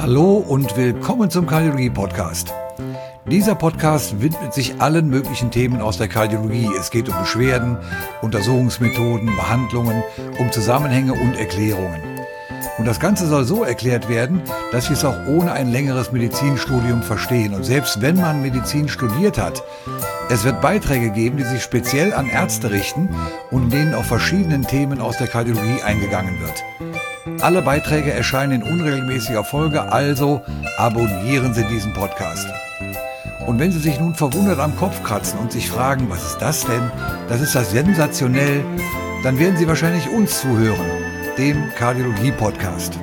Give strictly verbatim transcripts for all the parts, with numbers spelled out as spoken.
Hallo und willkommen zum Kardiologie-Podcast. Dieser Podcast widmet sich allen möglichen Themen aus der Kardiologie. Es geht um Beschwerden, Untersuchungsmethoden, Behandlungen, um Zusammenhänge und Erklärungen. Und das Ganze soll so erklärt werden, dass Sie es auch ohne ein längeres Medizinstudium verstehen. Und selbst wenn man Medizin studiert hat, es wird Beiträge geben, die sich speziell an Ärzte richten und in denen auf verschiedenen Themen aus der Kardiologie eingegangen wird. Alle Beiträge erscheinen in unregelmäßiger Folge, also abonnieren Sie diesen Podcast. Und wenn Sie sich nun verwundert am Kopf kratzen und sich fragen, was ist das denn? Das ist das sensationell, dann werden Sie wahrscheinlich uns zuhören, dem Kardiologie-Podcast.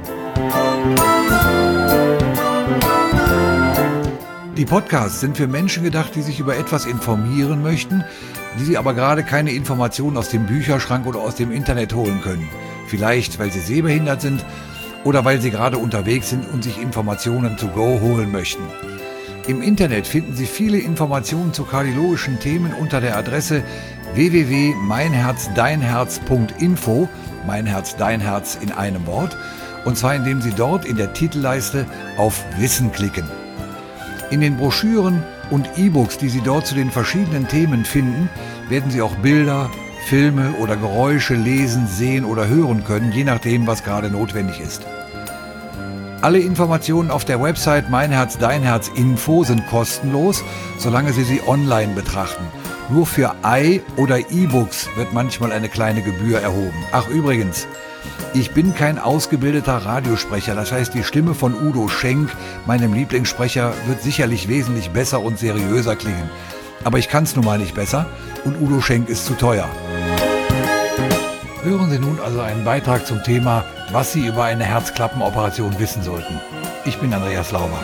Die Podcasts sind für Menschen gedacht, die sich über etwas informieren möchten, die sie aber gerade keine Informationen aus dem Bücherschrank oder aus dem Internet holen können. Vielleicht, weil sie sehbehindert sind oder weil sie gerade unterwegs sind und sich Informationen to go holen möchten. Im Internet finden Sie viele Informationen zu kardiologischen Themen unter der Adresse w w w punkt mein herz dein herz punkt info, mein Herz, dein Herz in einem Wort, und zwar indem Sie dort in der Titelleiste auf Wissen klicken. In den Broschüren und E-Books, die Sie dort zu den verschiedenen Themen finden, werden Sie auch Bilder, Filme oder Geräusche lesen, sehen oder hören können, je nachdem, was gerade notwendig ist. Alle Informationen auf der Website Mein Herz, Dein Herz Info sind kostenlos, solange Sie sie online betrachten. Nur für I- oder E-Books wird manchmal eine kleine Gebühr erhoben. Ach übrigens, ich bin kein ausgebildeter Radiosprecher, das heißt, die Stimme von Udo Schenk, meinem Lieblingssprecher, wird sicherlich wesentlich besser und seriöser klingen. Aber ich kann es nun mal nicht besser und Udo Schenk ist zu teuer. Hören Sie nun also einen Beitrag zum Thema, was Sie über eine Herzklappenoperation wissen sollten. Ich bin Andreas Lauber.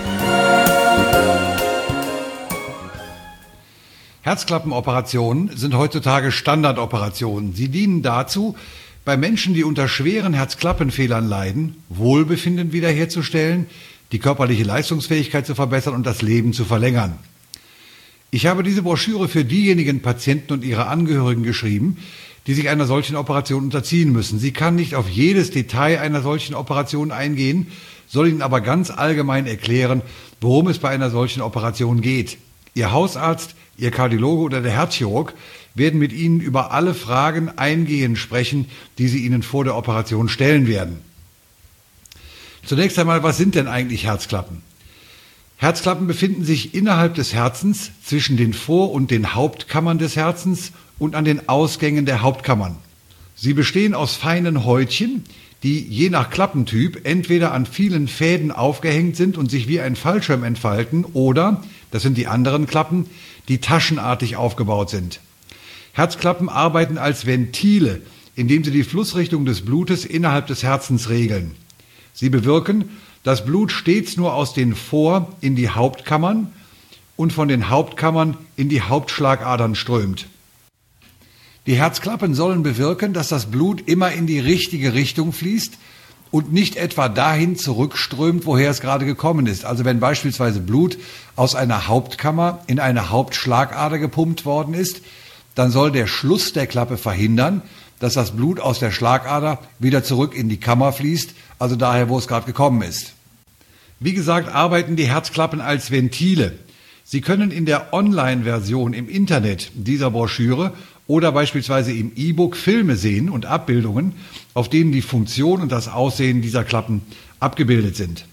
Herzklappenoperationen sind heutzutage Standardoperationen. Sie dienen dazu, bei Menschen, die unter schweren Herzklappenfehlern leiden, Wohlbefinden wiederherzustellen, die körperliche Leistungsfähigkeit zu verbessern und das Leben zu verlängern. Ich habe diese Broschüre für diejenigen Patienten und ihre Angehörigen geschrieben, die sich einer solchen Operation unterziehen müssen. Sie kann nicht auf jedes Detail einer solchen Operation eingehen, soll Ihnen aber ganz allgemein erklären, worum es bei einer solchen Operation geht. Ihr Hausarzt, Ihr Kardiologe oder der Herzchirurg werden mit Ihnen über alle Fragen eingehend sprechen, die Sie Ihnen vor der Operation stellen werden. Zunächst einmal, was sind denn eigentlich Herzklappen? Herzklappen befinden sich innerhalb des Herzens zwischen den Vor- und den Hauptkammern des Herzens und an den Ausgängen der Hauptkammern. Sie bestehen aus feinen Häutchen, die je nach Klappentyp entweder an vielen Fäden aufgehängt sind und sich wie ein Fallschirm entfalten oder, das sind die anderen Klappen, die taschenartig aufgebaut sind. Herzklappen arbeiten als Ventile, indem sie die Flussrichtung des Blutes innerhalb des Herzens regeln. Sie bewirken, dass Blut stets nur aus den Vor- in die Hauptkammern und von den Hauptkammern in die Hauptschlagadern strömt. Die Herzklappen sollen bewirken, dass das Blut immer in die richtige Richtung fließt und nicht etwa dahin zurückströmt, woher es gerade gekommen ist. Also wenn beispielsweise Blut aus einer Hauptkammer in eine Hauptschlagader gepumpt worden ist, dann soll der Schluss der Klappe verhindern, dass das Blut aus der Schlagader wieder zurück in die Kammer fließt, also daher, wo es gerade gekommen ist. Wie gesagt, arbeiten die Herzklappen als Ventile. Sie können in der Online-Version im Internet dieser Broschüre oder beispielsweise im E-Book Filme sehen und Abbildungen, auf denen die Funktion und das Aussehen dieser Klappen abgebildet sind.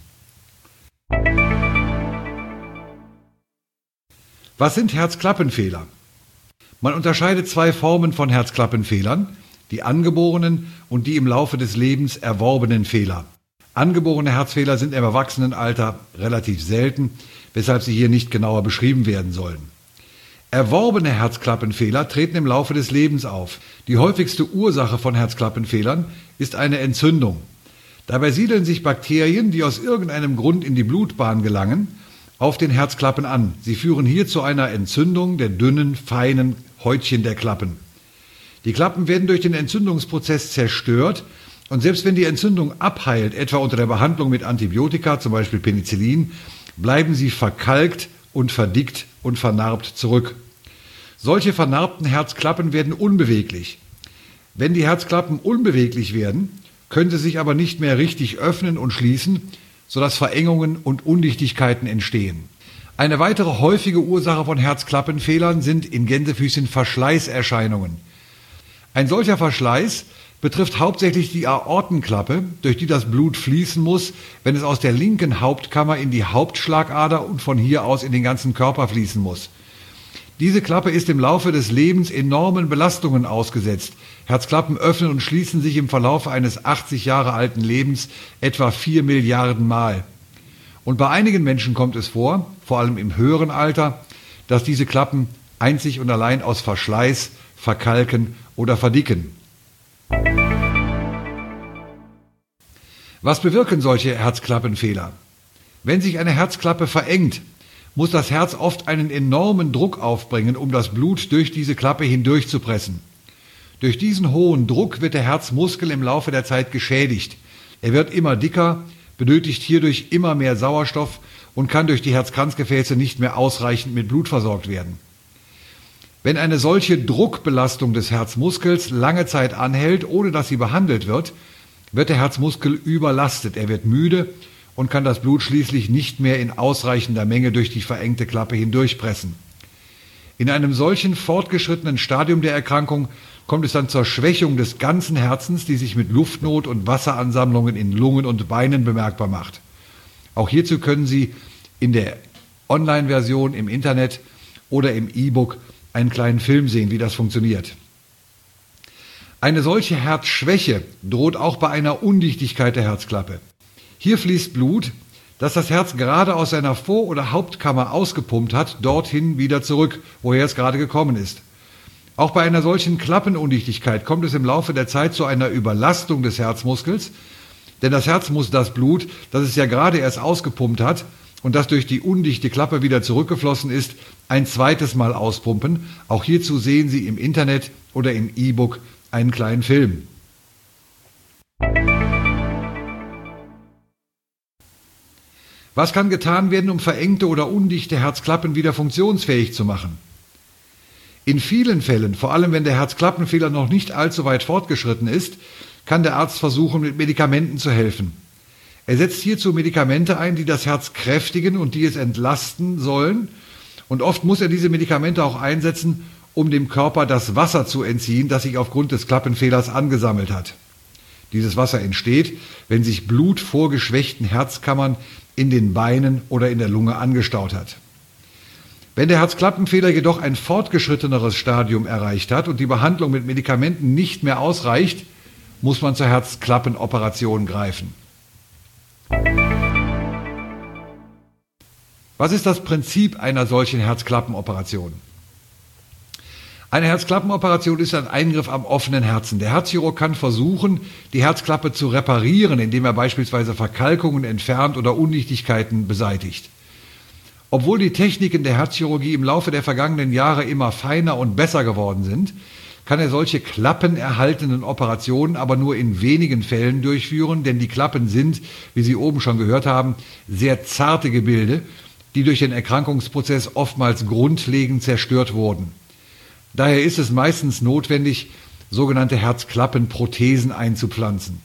Was sind Herzklappenfehler? Man unterscheidet zwei Formen von Herzklappenfehlern, die angeborenen und die im Laufe des Lebens erworbenen Fehler. Angeborene Herzfehler sind im Erwachsenenalter relativ selten, weshalb sie hier nicht genauer beschrieben werden sollen. Erworbene Herzklappenfehler treten im Laufe des Lebens auf. Die häufigste Ursache von Herzklappenfehlern ist eine Entzündung. Dabei siedeln sich Bakterien, die aus irgendeinem Grund in die Blutbahn gelangen, auf den Herzklappen an. Sie führen hier zu einer Entzündung der dünnen, feinen Häutchen der Klappen. Die Klappen werden durch den Entzündungsprozess zerstört und selbst wenn die Entzündung abheilt, etwa unter der Behandlung mit Antibiotika, zum Beispiel Penicillin, bleiben sie verkalkt und verdickt und vernarbt zurück. Solche vernarbten Herzklappen werden unbeweglich. Wenn die Herzklappen unbeweglich werden, können sie sich aber nicht mehr richtig öffnen und schließen, sodass Verengungen und Undichtigkeiten entstehen. Eine weitere häufige Ursache von Herzklappenfehlern sind in Gänsefüßchen Verschleißerscheinungen. Ein solcher Verschleiß betrifft hauptsächlich die Aortenklappe, durch die das Blut fließen muss, wenn es aus der linken Hauptkammer in die Hauptschlagader und von hier aus in den ganzen Körper fließen muss. Diese Klappe ist im Laufe des Lebens enormen Belastungen ausgesetzt. Herzklappen öffnen und schließen sich im Verlauf eines achtzig Jahre alten Lebens etwa vier Milliarden Mal. Und bei einigen Menschen kommt es vor, vor allem im höheren Alter, dass diese Klappen einzig und allein aus Verschleiß, verkalken oder verdicken. Was bewirken solche Herzklappenfehler? Wenn sich eine Herzklappe verengt, muss das Herz oft einen enormen Druck aufbringen, um das Blut durch diese Klappe hindurch zu pressen. Durch diesen hohen Druck wird der Herzmuskel im Laufe der Zeit geschädigt. Er wird immer dicker, benötigt hierdurch immer mehr Sauerstoff und kann durch die Herzkranzgefäße nicht mehr ausreichend mit Blut versorgt werden. Wenn eine solche Druckbelastung des Herzmuskels lange Zeit anhält, ohne dass sie behandelt wird, wird der Herzmuskel überlastet. Er wird müde und kann das Blut schließlich nicht mehr in ausreichender Menge durch die verengte Klappe hindurchpressen. In einem solchen fortgeschrittenen Stadium der Erkrankung kommt es dann zur Schwächung des ganzen Herzens, die sich mit Luftnot und Wasseransammlungen in Lungen und Beinen bemerkbar macht. Auch hierzu können Sie in der Online-Version im Internet oder im E-Book einen kleinen Film sehen, wie das funktioniert. Eine solche Herzschwäche droht auch bei einer Undichtigkeit der Herzklappe. Hier fließt Blut, das das Herz gerade aus seiner Vor- oder Hauptkammer ausgepumpt hat, dorthin wieder zurück, woher es gerade gekommen ist. Auch bei einer solchen Klappenundichtigkeit kommt es im Laufe der Zeit zu einer Überlastung des Herzmuskels, denn das Herz muss das Blut, das es ja gerade erst ausgepumpt hat und das durch die undichte Klappe wieder zurückgeflossen ist, ein zweites Mal auspumpen. Auch hierzu sehen Sie im Internet oder im E-Book einen kleinen Film. Was kann getan werden, um verengte oder undichte Herzklappen wieder funktionsfähig zu machen? In vielen Fällen, vor allem wenn der Herzklappenfehler noch nicht allzu weit fortgeschritten ist, kann der Arzt versuchen, mit Medikamenten zu helfen. Er setzt hierzu Medikamente ein, die das Herz kräftigen und die es entlasten sollen. Und oft muss er diese Medikamente auch einsetzen, um dem Körper das Wasser zu entziehen, das sich aufgrund des Klappenfehlers angesammelt hat. Dieses Wasser entsteht, wenn sich Blut vor geschwächten Herzkammern in den Beinen oder in der Lunge angestaut hat. Wenn der Herzklappenfehler jedoch ein fortgeschritteneres Stadium erreicht hat und die Behandlung mit Medikamenten nicht mehr ausreicht, muss man zur Herzklappenoperation greifen. Was ist das Prinzip einer solchen Herzklappenoperation? Eine Herzklappenoperation ist ein Eingriff am offenen Herzen. Der Herzchirurg kann versuchen, die Herzklappe zu reparieren, indem er beispielsweise Verkalkungen entfernt oder Undichtigkeiten beseitigt. Obwohl die Techniken der Herzchirurgie im Laufe der vergangenen Jahre immer feiner und besser geworden sind, kann er solche klappenerhaltenden Operationen aber nur in wenigen Fällen durchführen, denn die Klappen sind, wie Sie oben schon gehört haben, sehr zarte Gebilde, die durch den Erkrankungsprozess oftmals grundlegend zerstört wurden. Daher ist es meistens notwendig, sogenannte Herzklappenprothesen einzupflanzen.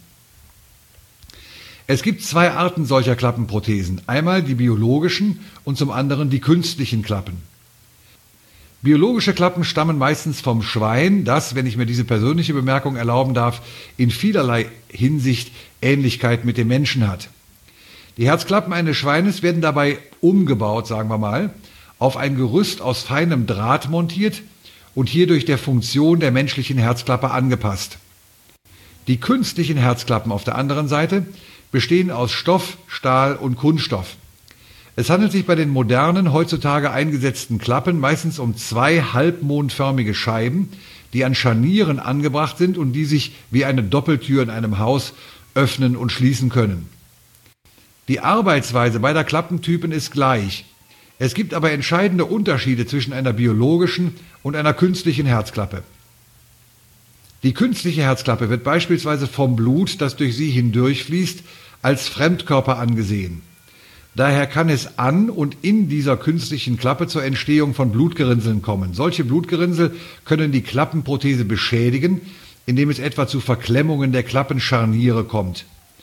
Es gibt zwei Arten solcher Klappenprothesen, einmal die biologischen und zum anderen die künstlichen Klappen. Biologische Klappen stammen meistens vom Schwein, das, wenn ich mir diese persönliche Bemerkung erlauben darf, in vielerlei Hinsicht Ähnlichkeit mit dem Menschen hat. Die Herzklappen eines Schweines werden dabei umgebaut, sagen wir mal, auf ein Gerüst aus feinem Draht montiert und hierdurch der Funktion der menschlichen Herzklappe angepasst. Die künstlichen Herzklappen auf der anderen Seite bestehen aus Stoff, Stahl und Kunststoff. Es handelt sich bei den modernen, heutzutage eingesetzten Klappen meistens um zwei halbmondförmige Scheiben, die an Scharnieren angebracht sind und die sich wie eine Doppeltür in einem Haus öffnen und schließen können. Die Arbeitsweise beider Klappentypen ist gleich. Es gibt aber entscheidende Unterschiede zwischen einer biologischen und einer künstlichen Herzklappe. Die künstliche Herzklappe wird beispielsweise vom Blut, das durch sie hindurchfließt, als Fremdkörper angesehen. Daher kann es an und in dieser künstlichen Klappe zur Entstehung von Blutgerinnseln kommen. Solche Blutgerinnsel können die Klappenprothese beschädigen, indem es etwa zu Verklemmungen der Klappenscharniere kommt.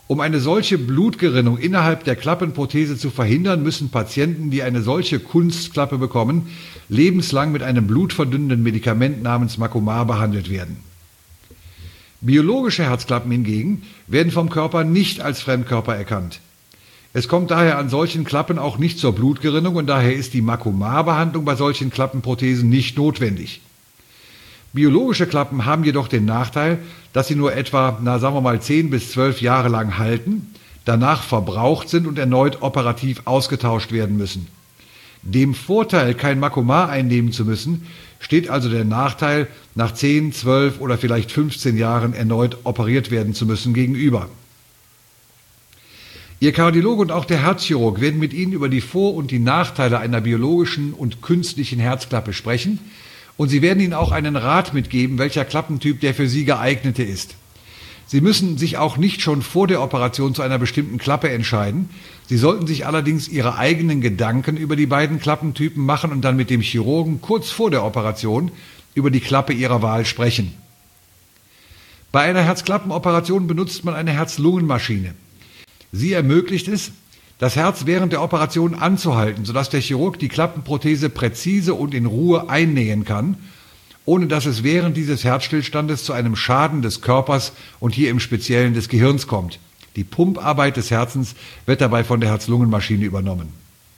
Um eine solche Blutgerinnung innerhalb der Klappenprothese zu verhindern, müssen Patienten, die eine solche Kunstklappe bekommen, lebenslang mit einem blutverdünnenden Medikament namens Makomar behandelt werden. Biologische Herzklappen hingegen werden vom Körper nicht als Fremdkörper erkannt. Es kommt daher an solchen Klappen auch nicht zur Blutgerinnung und daher ist die Makomar-Behandlung bei solchen Klappenprothesen nicht notwendig. Biologische Klappen haben jedoch den Nachteil, dass sie nur etwa, na sagen wir mal, zehn bis zwölf Jahre lang halten, danach verbraucht sind und erneut operativ ausgetauscht werden müssen. Dem Vorteil, kein Makomar einnehmen zu müssen, steht also der Nachteil, nach zehn, zwölf oder vielleicht fünfzehn Jahren erneut operiert werden zu müssen, gegenüber. Ihr Kardiologe und auch der Herzchirurg werden mit Ihnen über die Vor- und die Nachteile einer biologischen und künstlichen Herzklappe sprechen und Sie werden Ihnen auch einen Rat mitgeben, welcher Klappentyp der für Sie geeignete ist. Sie müssen sich auch nicht schon vor der Operation zu einer bestimmten Klappe entscheiden. Sie sollten sich allerdings Ihre eigenen Gedanken über die beiden Klappentypen machen und dann mit dem Chirurgen kurz vor der Operation über die Klappe Ihrer Wahl sprechen. Bei einer Herzklappenoperation benutzt man eine Herz-Lungen-Maschine. Sie ermöglicht es, das Herz während der Operation anzuhalten, sodass der Chirurg die Klappenprothese präzise und in Ruhe einnähen kann, ohne dass es während dieses Herzstillstandes zu einem Schaden des Körpers und hier im Speziellen des Gehirns kommt. Die Pumparbeit des Herzens wird dabei von der Herz-Lungen-Maschine übernommen.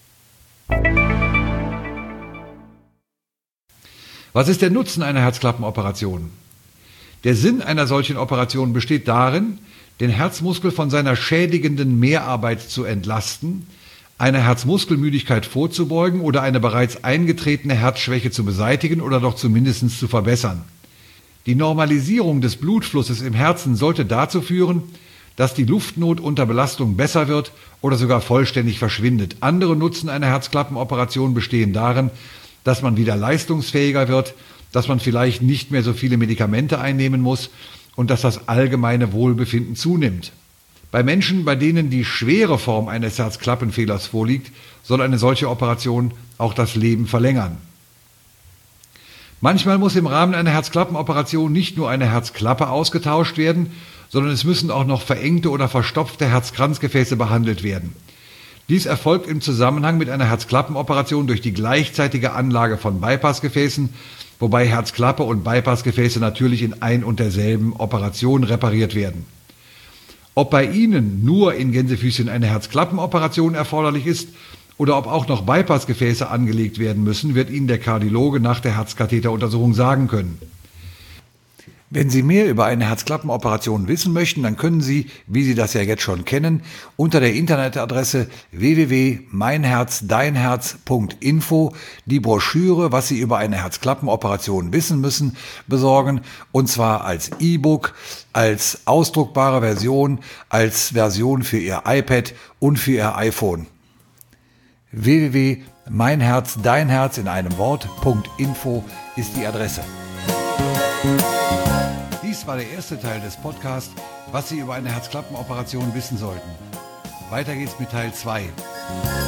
Was ist der Nutzen einer Herzklappenoperation? Der Sinn einer solchen Operation besteht darin, den Herzmuskel von seiner schädigenden Mehrarbeit zu entlasten, einer Herzmuskelmüdigkeit vorzubeugen oder eine bereits eingetretene Herzschwäche zu beseitigen oder doch zumindest zu verbessern. Die Normalisierung des Blutflusses im Herzen sollte dazu führen, dass die Luftnot unter Belastung besser wird oder sogar vollständig verschwindet. Andere Nutzen einer Herzklappenoperation bestehen darin, dass man wieder leistungsfähiger wird, dass man vielleicht nicht mehr so viele Medikamente einnehmen muss und dass das allgemeine Wohlbefinden zunimmt. Bei Menschen, bei denen die schwere Form eines Herzklappenfehlers vorliegt, soll eine solche Operation auch das Leben verlängern. Manchmal muss im Rahmen einer Herzklappenoperation nicht nur eine Herzklappe ausgetauscht werden, sondern es müssen auch noch verengte oder verstopfte Herzkranzgefäße behandelt werden. Dies erfolgt im Zusammenhang mit einer Herzklappenoperation durch die gleichzeitige Anlage von Bypassgefäßen, wobei Herzklappe und Bypassgefäße natürlich in ein und derselben Operation repariert werden. Ob bei Ihnen nur in Gänsefüßchen eine Herzklappenoperation erforderlich ist oder ob auch noch Bypassgefäße angelegt werden müssen, wird Ihnen der Kardiologe nach der Herzkatheteruntersuchung sagen können. Wenn Sie mehr über eine Herzklappenoperation wissen möchten, dann können Sie, wie Sie das ja jetzt schon kennen, unter der Internetadresse w w w punkt mein herz dein herz punkt info die Broschüre, was Sie über eine Herzklappenoperation wissen müssen, besorgen, und zwar als E-Book, als ausdruckbare Version, als Version für Ihr iPad und für Ihr iPhone. w w w punkt mein herz dein herz in einem Wort .info ist die Adresse. Dies war der erste Teil des Podcasts, was Sie über eine Herzklappenoperation wissen sollten. Weiter geht's mit Teil zwei.